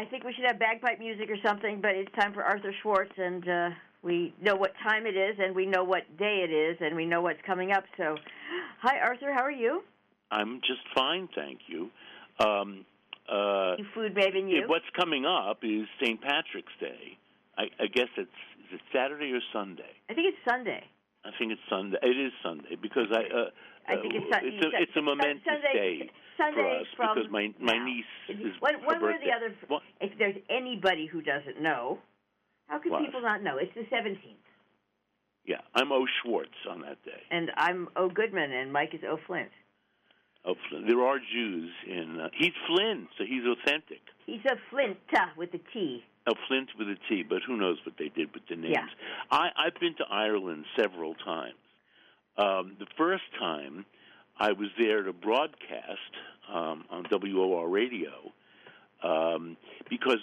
I think we should have bagpipe music or something, but it's time for Arthur Schwartz, and we know what time it is, and we know what day it is, and we know what's coming up. So, hi, Arthur, how are you? I'm just fine, thank you. You food bathing you? What's coming up is St. Patrick's Day. I guess is it Saturday or Sunday? I think it's Sunday. I think it's Sunday. It is Sunday because I think it's a momentous day for us because my niece is one her way or birthday. the other. If there's anybody who doesn't know, how can people not know? It's the 17th. Yeah, I'm O. Schwartz on that day. And I'm O. Goodman, and Mike is O. Flint. O. Flint. There are Jews in... he's Flynn, so he's authentic. He's a Flint with a T. A Flint with a T, but who knows what they did with the names. Yeah. I've been to Ireland several times. The first time, I was there to broadcast on WOR radio because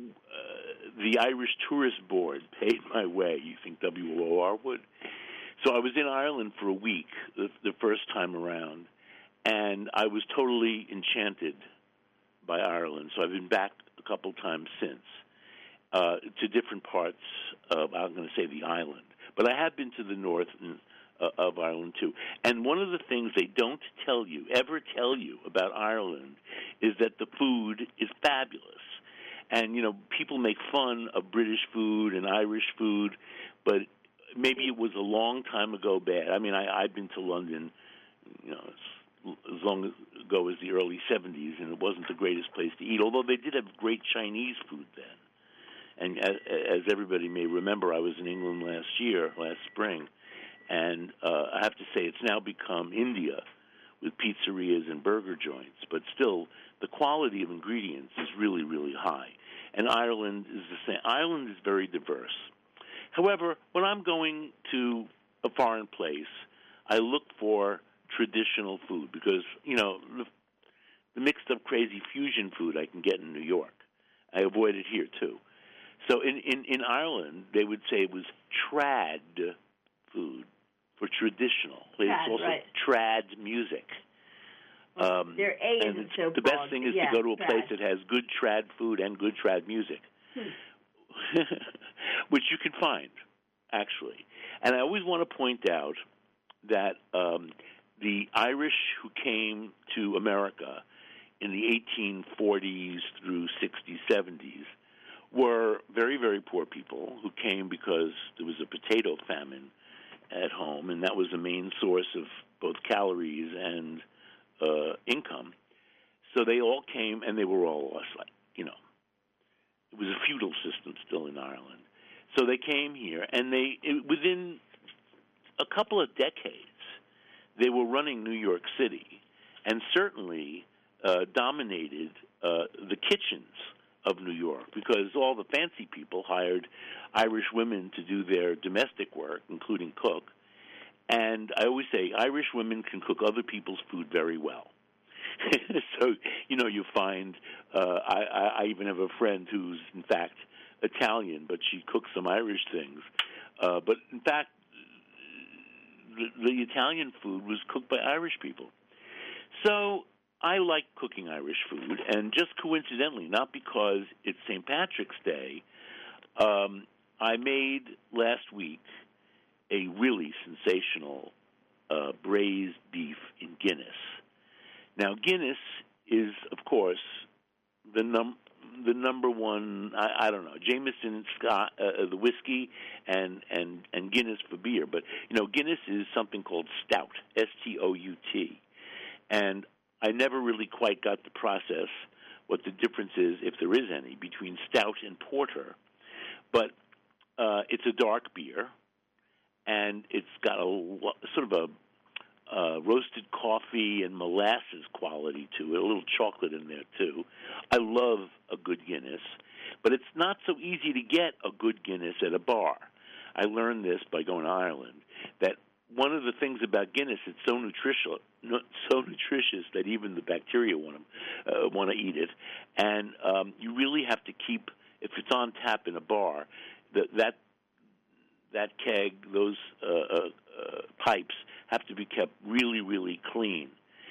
the Irish Tourist Board paid my way. You think WOR would? So I was in Ireland for a week the first time around, and I was totally enchanted by Ireland. So I've been back a couple times since to different parts of, I'm going to say, the island. But I have been to the north of Ireland, too. And one of the things they don't ever tell you about Ireland is that the food is fabulous. And, people make fun of British food and Irish food, but maybe it was a long time ago bad. I mean, I've been to London, as long ago as the early 70s, and it wasn't the greatest place to eat, although they did have great Chinese food then. And as everybody may remember, I was in England last spring, and I have to say it's now become India with pizzerias and burger joints, but still the quality of ingredients is really, really high. And Ireland is the same. Ireland is very diverse. However, when I'm going to a foreign place, I look for traditional food because, the mixed-up crazy fusion food I can get in New York, I avoid it here, too. So in Ireland, they would say it was trad food for traditional. It's also trad music. Their A isn't so the best thing is to go to a place that has good trad food and good trad music, which you can find, actually. And I always want to point out that the Irish who came to America in the 1840s through 60s, 70s were very, very poor people who came because there was a potato famine at home, and that was the main source of both calories and income. So they all came, and they were all lost, it was a feudal system still in Ireland. So they came here, and within a couple of decades, they were running New York City, and certainly dominated the kitchens of New York, because all the fancy people hired Irish women to do their domestic work, including cook. And I always say Irish women can cook other people's food very well. So, you find, I even have a friend who's, in fact, Italian, but she cooks some Irish things. But, in fact, the Italian food was cooked by Irish people. So I like cooking Irish food, and just coincidentally, not because it's St. Patrick's Day, I made last week a really sensational braised beef in Guinness. Now, Guinness is, of course, the number one, I don't know, Jameson, Scott, the whiskey, and Guinness for beer. But, Guinness is something called stout, S-T-O-U-T. And I never really quite got to process what the difference is, if there is any, between stout and porter. But it's a dark beer, and it's got a sort of a roasted coffee and molasses quality to it, a little chocolate in there, too. I love a good Guinness, but it's not so easy to get a good Guinness at a bar. I learned this by going to Ireland, that one of the things about Guinness, it's so nutritious that even the bacteria want to eat it. And you really have to keep, if it's on tap in a bar, that keg, those pipes have to be kept really, really clean.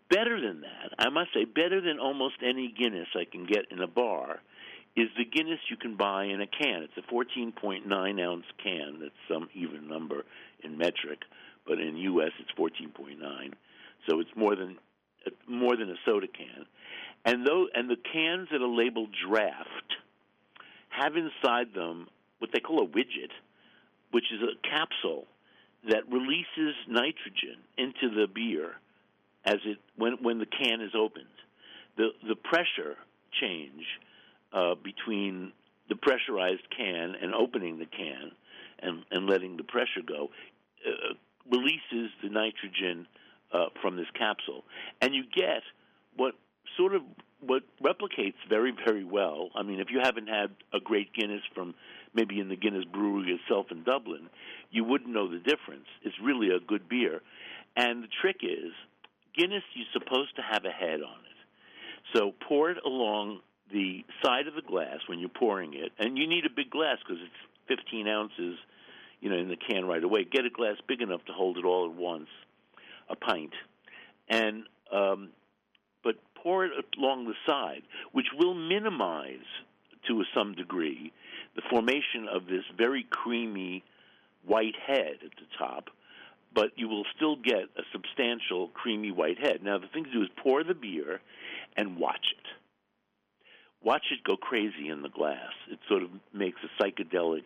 Better than that, I must say, better than almost any Guinness I can get in a bar is the Guinness you can buy in a can. It's a 14.9-ounce can. That's some even number in metric, but in U.S. it's 14.9. So it's more than a soda can. And the cans that are labeled draft have inside them what they call a widget, which is a capsule that releases nitrogen into the beer when the can is opened. The pressure change between the pressurized can and opening the can and letting the pressure go releases the nitrogen from this capsule, and you get what replicates very, very well. I mean, if you haven't had a great Guinness from maybe in the Guinness brewery itself in Dublin, you wouldn't know the difference. It's really a good beer. And the trick is, Guinness, you're supposed to have a head on it. So pour it along the side of the glass when you're pouring it. And you need a big glass because it's 15 ounces, in the can right away. Get a glass big enough to hold it all at once, a pint. And but pour it along the side, which will minimize, to some degree, the formation of this very creamy white head at the top, but you will still get a substantial creamy white head. Now, the thing to do is pour the beer and watch it. Watch it go crazy in the glass. It sort of makes a psychedelic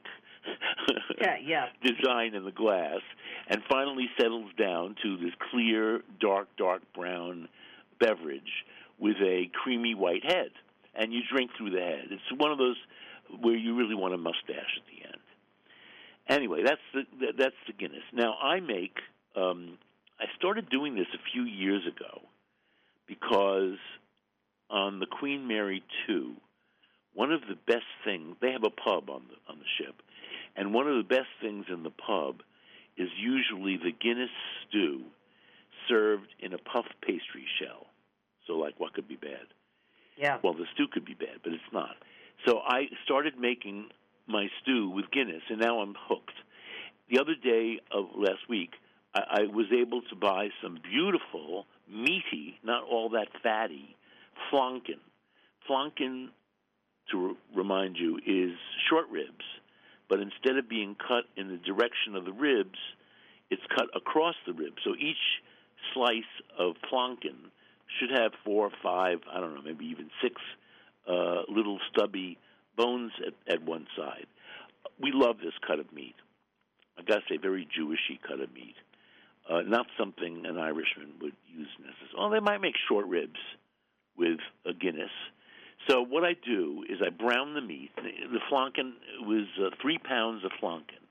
design in the glass, and finally settles down to this clear, dark brown beverage with a creamy white head. And you drink through the head. It's one of those where you really want a mustache at the end. Anyway, that's the Guinness. Now, I started doing this a few years ago because on the Queen Mary 2, one of the best things, they have a pub on the ship, and one of the best things in the pub is usually the Guinness stew served in a puff pastry shell. So, like, what could be bad? Yeah. Well, the stew could be bad, but it's not. So I started making my stew with Guinness, and now I'm hooked. The other day of last week, I was able to buy some beautiful, meaty, not all that fatty, flanken. Flanken, to remind you, is short ribs, but instead of being cut in the direction of the ribs, it's cut across the ribs. So each slice of flanken should have 4 or 5, I don't know, maybe even 6 little stubby bones at one side. We love this cut of meat. I got to say, very Jewishy cut of meat. Not something an Irishman would use necessarily. Well, they might make short ribs with a Guinness. So what I do is I brown the meat. The flanken was 3 pounds of flanken.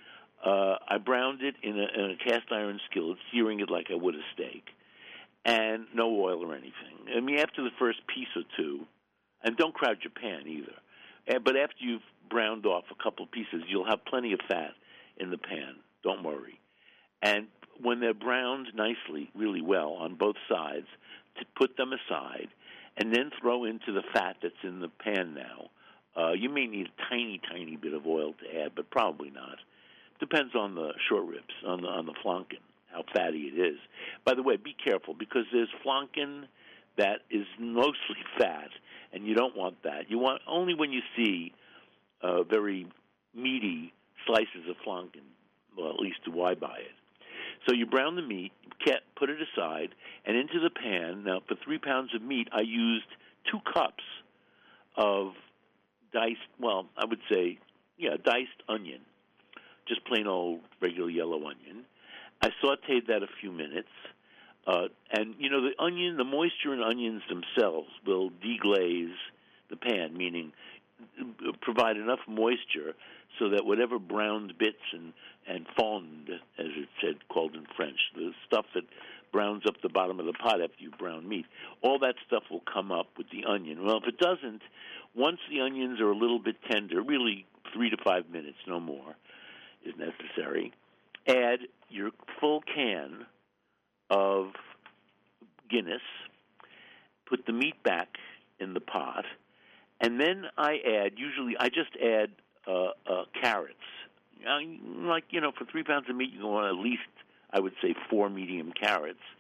I browned it in a cast iron skillet, searing it like I would a steak, and no oil or anything. I mean, after the first piece or two, and don't crowd your pan either, but after you've browned off a couple pieces, you'll have plenty of fat in the pan. Don't worry. And when they're browned nicely, really well, on both sides, to put them aside, and then throw into the fat that's in the pan now. You may need a tiny, tiny bit of oil to add, but probably not. Depends on the short ribs, on the flanken, how fatty it is. By the way, be careful, because there's flanken that is mostly fat, and you don't want that. You want only when you see very meaty slices of flanken, well, at least do I buy it. So you brown the meat, put it aside, and into the pan. Now, for 3 pounds of meat, I used 2 cups of diced, well, I would say, diced onion, just plain old regular yellow onion. I sautéed that a few minutes, and, the onion, the moisture in onions themselves will deglaze the pan, meaning provide enough moisture so that whatever browned bits and fond, as it's called in French, the stuff that browns up the bottom of the pot after you brown meat, all that stuff will come up with the onion. Well, if it doesn't, once the onions are a little bit tender, really 3 to 5 minutes, no more, is necessary, add your full can of Guinness, put the meat back in the pot, and then I just add carrots. For 3 pounds of meat, you want at least, I would say, 4 medium carrots,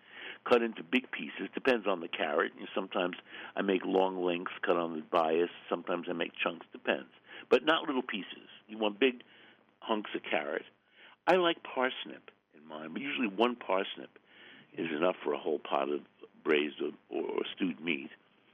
cut into big pieces. Depends on the carrot. Sometimes I make long lengths cut on the bias. Sometimes I make chunks. Depends. But not little pieces. You want big hunks of carrot. I like parsnip in mine, but usually one parsnip is enough for a whole pot of braised or stewed meat.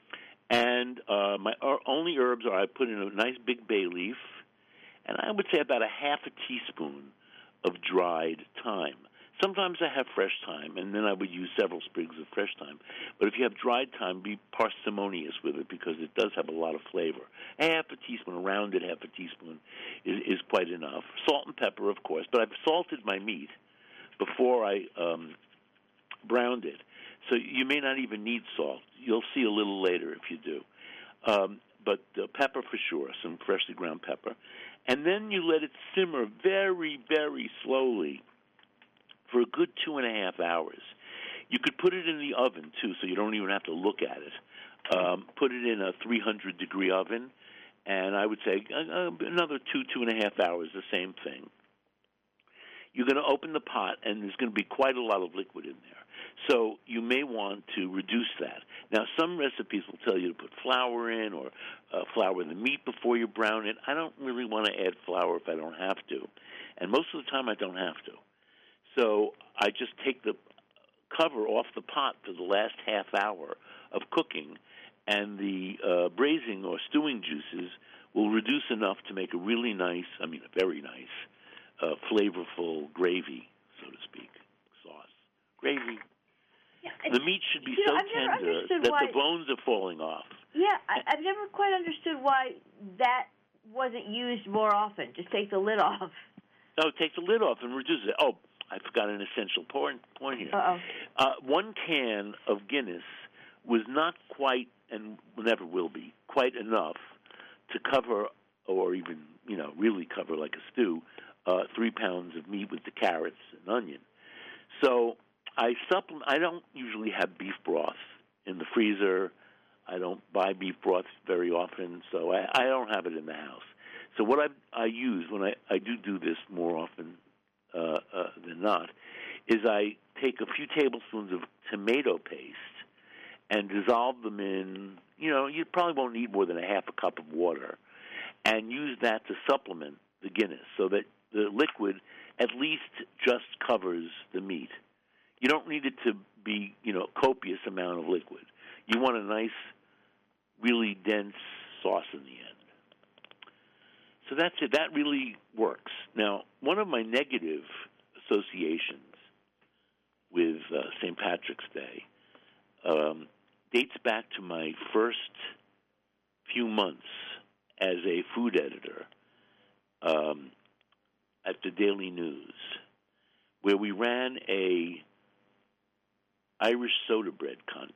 And my only herbs are I put in a nice big bay leaf, and I would say about a half a teaspoon of dried thyme. Sometimes I have fresh thyme, and then I would use several sprigs of fresh thyme. But if you have dried thyme, be parsimonious with it because it does have a lot of flavor. Half a teaspoon, a rounded half a teaspoon, is quite enough. Salt and pepper, of course. But I've salted my meat before I browned it. So you may not even need salt. You'll see a little later if you do. But pepper for sure, some freshly ground pepper. And then you let it simmer very, very slowly for a good 2.5 hours. You could put it in the oven, too, so you don't even have to look at it. Put it in a 300-degree oven, and I would say another 2.5 hours, the same thing. You're going to open the pot, and there's going to be quite a lot of liquid in there. So you may want to reduce that. Now, some recipes will tell you to put flour in or flour the meat before you brown it. I don't really want to add flour if I don't have to. And most of the time I don't have to. So I just take the cover off the pot for the last half hour of cooking, and the braising or stewing juices will reduce enough to make a really nice, a very nice, flavorful gravy, so to speak, sauce. Gravy. Yeah, the meat should be so tender that the bones are falling off. Yeah, I've never quite understood why that wasn't used more often. Just take the lid off. No, take the lid off and reduce it. Oh, I forgot an essential point here. 1 can of Guinness was not quite, and never will be, quite enough to cover, or even, really cover like a stew, 3 pounds of meat with the carrots and onion. So I don't usually have beef broth in the freezer. I don't buy beef broth very often, so I don't have it in the house. So what I use when I do this more often than not is I take a few tablespoons of tomato paste and dissolve them in, you probably won't need more than a half a cup of water, and use that to supplement the Guinness so that the liquid at least just covers the meat. You don't need it to be, copious amount of liquid. You want a nice, really dense sauce in the end. So that's it. That really works. Now, one of my negative associations with St. Patrick's Day dates back to my first few months as a food editor at the Daily News, where we ran a Irish soda bread contest.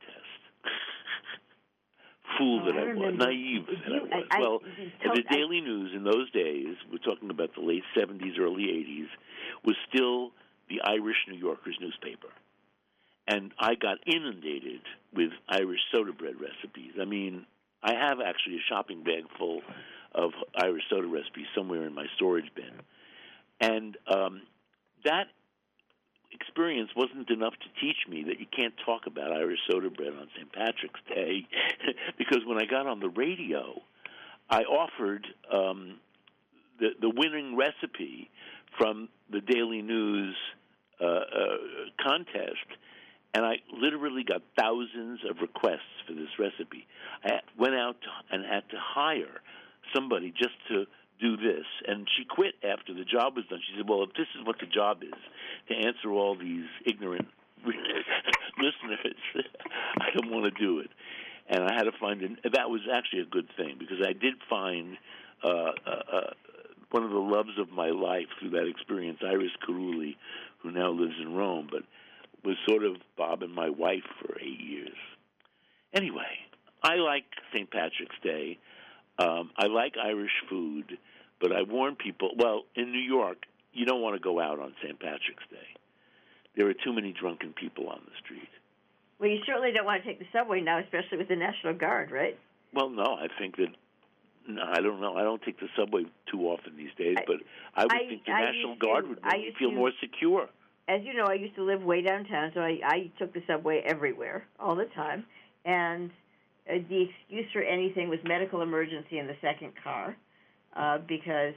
Fool that I was, naive that I was. The Daily News in those days, we're talking about the late 70s, early 80s, was still the Irish New Yorker's newspaper. And I got inundated with Irish soda bread recipes. I have actually a shopping bag full of Irish soda recipes somewhere in my storage bin. And that experience wasn't enough to teach me that you can't talk about Irish soda bread on St. Patrick's Day, because when I got on the radio, I offered the winning recipe from the Daily News contest, and I literally got thousands of requests for this recipe. I went out and had to hire somebody just to do this, and she quit after the job was done. She said, well, if this is what the job is, to answer all these ignorant listeners, I don't want to do it. And I had to find that was actually a good thing, because I did find one of the loves of my life through that experience, Iris Carulli, who now lives in Rome, but was sort of Bob and my wife for 8 years. Anyway, I like St. Patrick's Day. I like Irish food, but I warn people, in New York, you don't want to go out on St. Patrick's Day. There are too many drunken people on the street. Well, you certainly don't want to take the subway now, especially with the National Guard, right? Well, no, I think that, I don't know. I don't take the subway too often these days, but I would think the National Guard would make me feel more secure. as you know, I used to live way downtown, so I took the subway everywhere, all the time. And the excuse for anything was medical emergency in the second car, because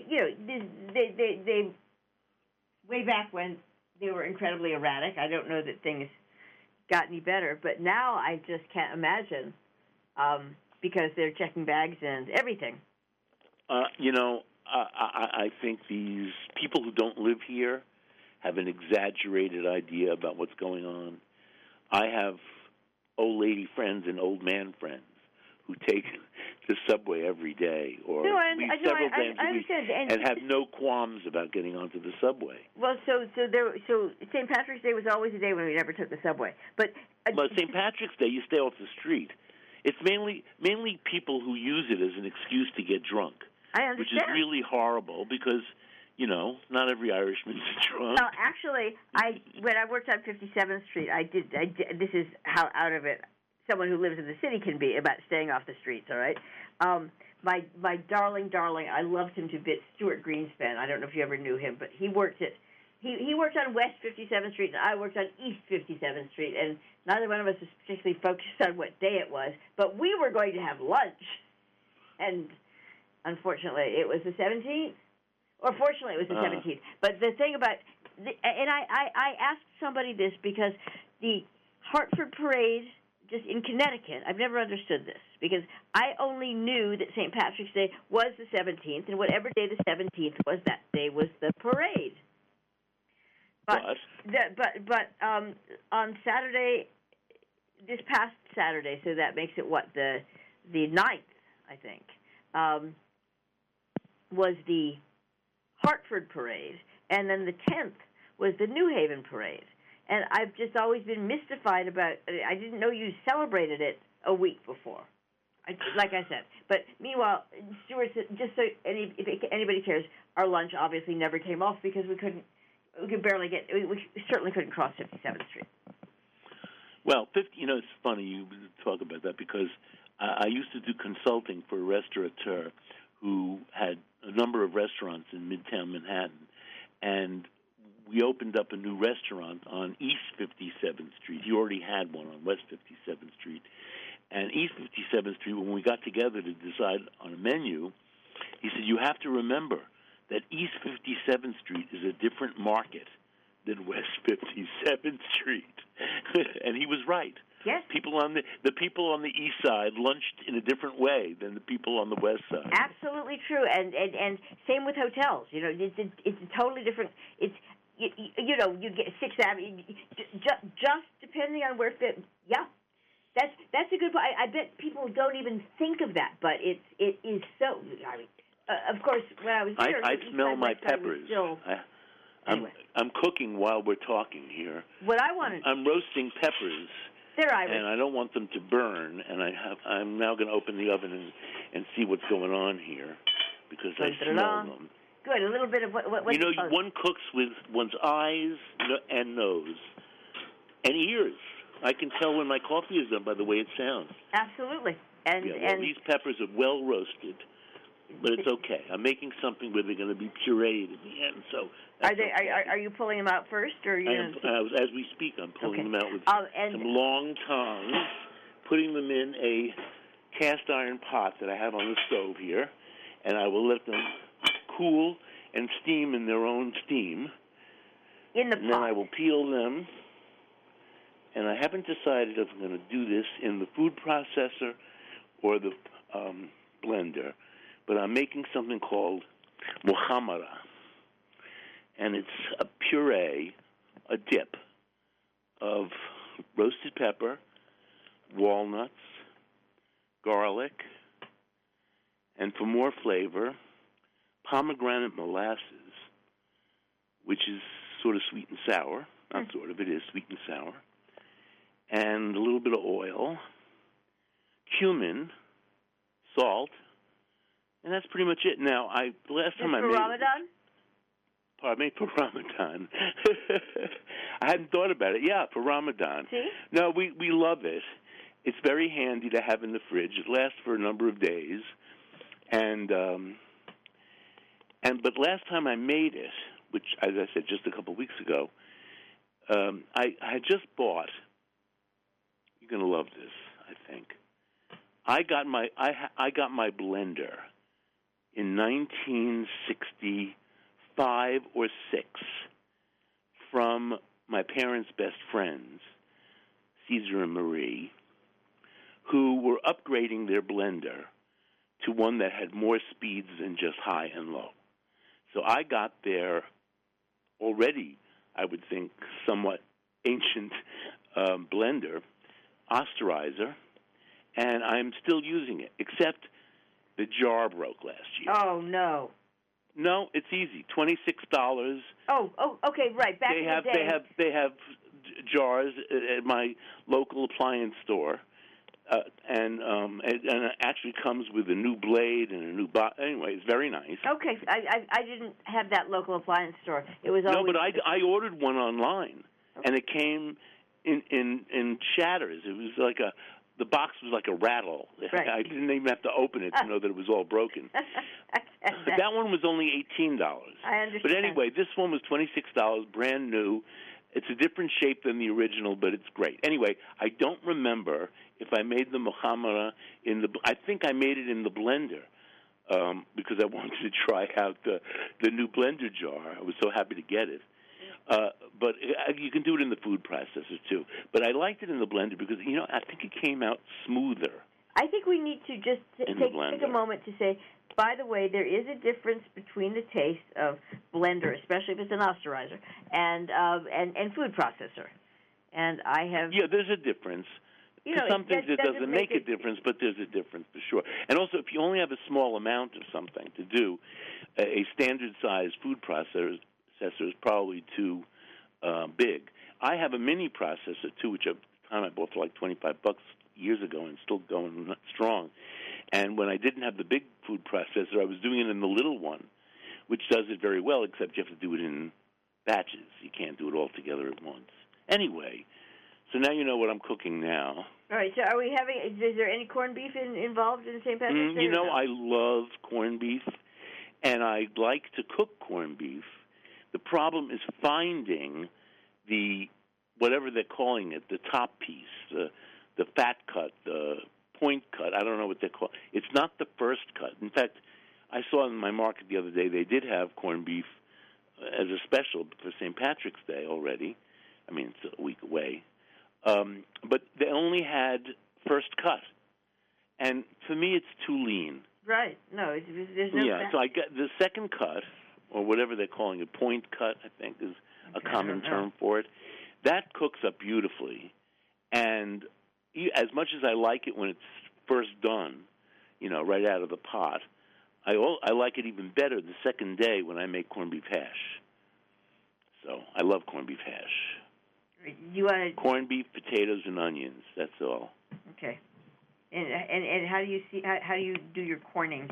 they way back when they were incredibly erratic. I don't know that things got any better, but now I just can't imagine, because they're checking bags and everything. I think these people who don't live here have an exaggerated idea about what's going on. I have old lady friends and old man friends who take the subway every day or several times a week and have no qualms about getting onto the subway. Well, so St. Patrick's Day was always a day when we never took the subway. But St. Patrick's Day, you stay off the street. It's mainly people who use it as an excuse to get drunk. I understand. Which is really horrible because, not every Irishman's drunk. Well, actually, when I worked on 57th Street, I did. This is how out of it someone who lives in the city can be about staying off the streets, all right? My darling, I loved him to bits, Stuart Greenspan. I don't know if you ever knew him, but he worked on West 57th Street, and I worked on East 57th Street, and neither one of us was particularly focused on what day it was, but we were going to have lunch, and unfortunately, it was the 17th. Or fortunately, it was the 17th. But the thing about, I asked somebody this because the Hartford Parade, just in Connecticut, I've never understood this, because I only knew that St. Patrick's Day was the 17th, and whatever day the 17th was, that day was the parade. But on Saturday, this past Saturday, so that makes it the 9th, I think, was the Hartford Parade, and then the 10th was the New Haven Parade. And I've just always been mystified about it. I didn't know you celebrated it a week before, like I said. But meanwhile, Stuart, just so if anybody cares, our lunch obviously never came off because we could barely we certainly couldn't cross 57th Street. Well, it's funny you talk about that because I used to do consulting for a restaurateur who had a number of restaurants in Midtown Manhattan, and we opened up a new restaurant on East 57th Street. He already had one on West 57th Street. And East 57th Street, when we got together to decide on a menu, he said, you have to remember that East 57th Street is a different market than West 57th Street. And he was right. Yes. People on the people on the east side lunched in a different way than the people on the west side. Absolutely true. And same with hotels. It's a totally different. It's you get 6th Avenue, just depending on where fit. Yeah, that's a good point. I bet people don't even think of that, but it is so. I mean, of course, when I was there, I smell my peppers. Anyway. I'm cooking while we're talking here. What I wanted. I'm roasting peppers. They're Irish. And I don't want them to burn. And I'm now going to open the oven and see what's going on here because I smell them. Good. A little bit of what one cooks with one's eyes and nose and ears. I can tell when my coffee is done by the way it sounds. Absolutely. And these peppers are well roasted, but it's okay. I'm making something where they're going to be pureed in the end. So are you pulling them out first, or are you? As we speak, I'm pulling them out with some long tongs, putting them in a cast iron pot that I have on the stove here, and I will let them cool and steam in their own steam. In the pot. And then I will peel them. And I haven't decided if I'm going to do this in the food processor or the blender, but I'm making something called muhammara. And it's a puree, a dip of roasted pepper, walnuts, garlic, and for more flavor, pomegranate molasses, which is sort of sweet and sour. Not sort of, it is sweet and sour. And a little bit of oil, cumin, salt, and that's pretty much it. Now, last time I made Ramadan? Pardon me, for Ramadan. I hadn't thought about it. Yeah, for Ramadan. See? No, we love it. It's very handy to have in the fridge. It lasts for a number of days, but last time I made it, which, as I said, just a couple of weeks ago, I had just bought. You're going to love this, I think. I got my blender in 1965 or 6 from my parents' best friends, Caesar and Marie, who were upgrading their blender to one that had more speeds than just high and low. So I got their already, I would think, somewhat ancient blender, Osterizer, and I'm still using it, except the jar broke last year. Oh, no. No, it's easy. $26. Oh, okay, right. Back in the day. They have jars at my local appliance store, and it actually comes with a new blade and a new anyway, it's very nice. Okay, I didn't have that local appliance store. It was always... No, but I ordered one online, and it came in shatters. It was like the box was like a rattle. Right. I didn't even have to open it to know that it was all broken. That one was only $18. I understand. But anyway, this one was $26, brand new. It's a different shape than the original, but it's great. Anyway, I don't remember if I made the Muhammara I think I made it in the blender because I wanted to try out the new blender jar. I was so happy to get it. But you can do it in the food processor, too. But I liked it in the blender because, I think it came out smoother. I think we need to just take a moment to say, by the way, there is a difference between the taste of blender, especially if it's an Osterizer, and food processor. And I have... Yeah, there's a difference. Some things it doesn't make a difference, but there's a difference for sure. And also, if you only have a small amount of something to do, a standard-sized food processor is probably too big. I have a mini processor, too, which at the time I bought for like $25 years ago and still going strong. And when I didn't have the big food processor, I was doing it in the little one, which does it very well, except you have to do it in batches. You can't do it all together at once. Anyway, so now you know what I'm cooking now. All right, so are we having, is there any corned beef involved in St. Patrick's Day? I love corned beef, and I like to cook corned beef. The problem is finding whatever they're calling it, the top piece, the fat cut, the point cut. I don't know what they're called. It's not the first cut. In fact, I saw in my market the other day they did have corned beef as a special for St. Patrick's Day already. I mean, it's a week away. But they only had first cut. And for me, it's too lean. Right. No, there's no fat. So I got the second cut, or whatever they're calling it, point cut, I think is a common term for it. That cooks up beautifully. And as much as I like it when it's first done, right out of the pot, I like it even better the second day when I make corned beef hash. So I love corned beef hash. You want corned beef, potatoes, and onions. That's all. Okay. And how do you do your corning?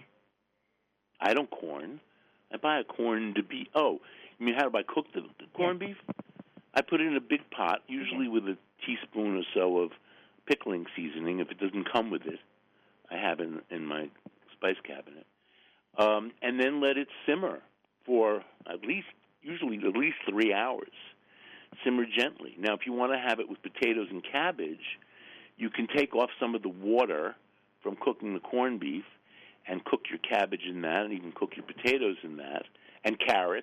I don't corn. I buy a corned beef. Oh, you mean how do I cook the corned beef? I put it in a big pot, usually with a teaspoon or so of pickling seasoning. If it doesn't come with it, I have it in my spice cabinet. And then let it simmer for usually at least 3 hours. Simmer gently. Now, if you want to have it with potatoes and cabbage, you can take off some of the water from cooking the corned beef and cook your cabbage in that, and even cook your potatoes in that, and carrots.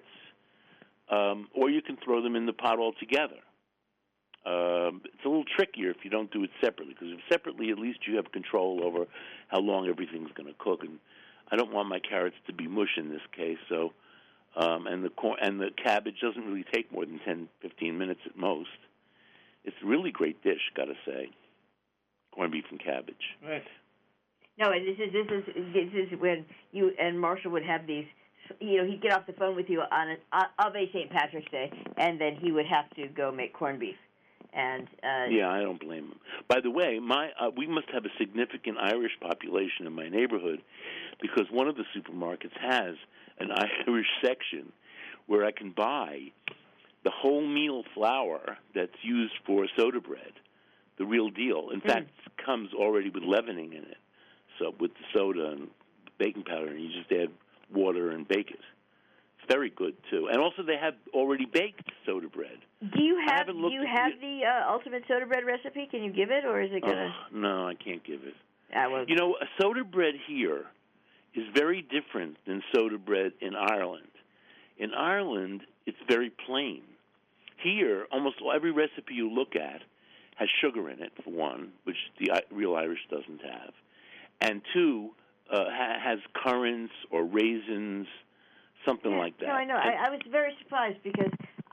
Or you can throw them in the pot altogether. It's a little trickier if you don't do it separately, because if separately, at least you have control over how long everything's going to cook. And I don't want my carrots to be mush in this case, so and the cabbage doesn't really take more than 10, 15 minutes at most. It's a really great dish, got to say. Corned beef and cabbage. Right. No, this is when you and Marshall would have these. He'd get off the phone with you of a St. Patrick's Day, and then he would have to go make corned beef. And yeah, I don't blame him. By the way, we must have a significant Irish population in my neighborhood, because one of the supermarkets has an Irish section where I can buy the wholemeal flour that's used for soda bread, the real deal. In fact, it comes already with leavening in it, so with the soda and baking powder, and you just add water and bake it. very good too. And also they have already baked soda bread. Do you have the ultimate soda bread recipe? Can you give it, or is it gonna? No, I can't give it. Well, you know, soda bread here is very different than soda bread in Ireland. In Ireland, it's very plain. Here, almost every recipe you look at has sugar in it, for one, which the real Irish doesn't have, and two, has currants or raisins, something like that. No, I know. I was very surprised because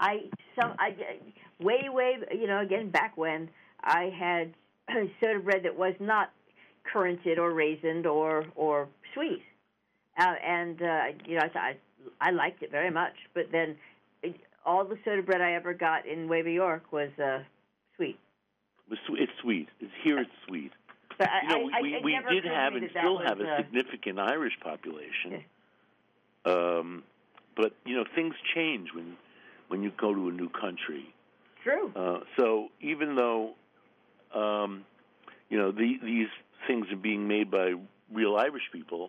way, again, back when I had soda bread that was not curranted or raisined or sweet, I liked it very much. But then all the soda bread I ever got in Wavy York was sweet. It's sweet. Here it's sweet. But we did have and still have a significant Irish population. Yeah. But things change when you go to a new country. True. So even though these things are being made by real Irish people,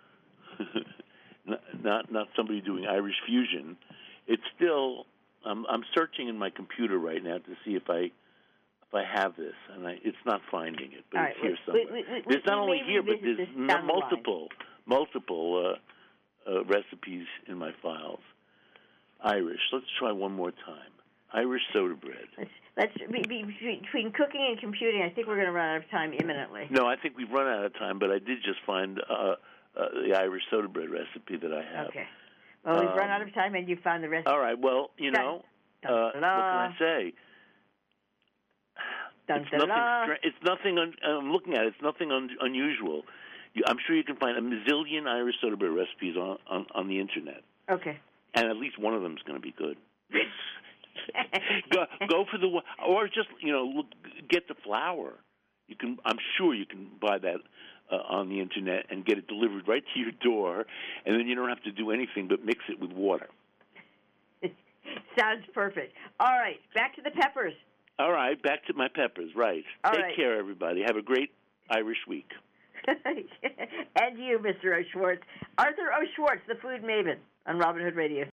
not somebody doing Irish fusion, it's still. I'm searching in my computer right now to see if I have this, and it's not finding it, but it's here somewhere. It's not only here, but there's multiple recipes in my files. Irish. Let's try one more time. Irish soda bread. Let's between cooking and computing, I think we're going to run out of time imminently. No, I think we've run out of time, but I did just find the Irish soda bread recipe that I have. Okay. Well, we've run out of time, and you found the recipe. All right. Well, what can I say? It's nothing. I'm looking at it. It's nothing unusual. I'm sure you can find a million Irish soda bread recipes on the internet. Okay. And at least one of them is going to be good. go for or just get the flour. I'm sure you can buy that on the internet and get it delivered right to your door, and then you don't have to do anything but mix it with water. Sounds perfect. All right, back to the peppers. All right, back to my peppers. Right. Take care, everybody. Have a great Irish week. And you, Mr. O. Schwartz. Arthur O. Schwartz, the food maven on Robin Hood Radio.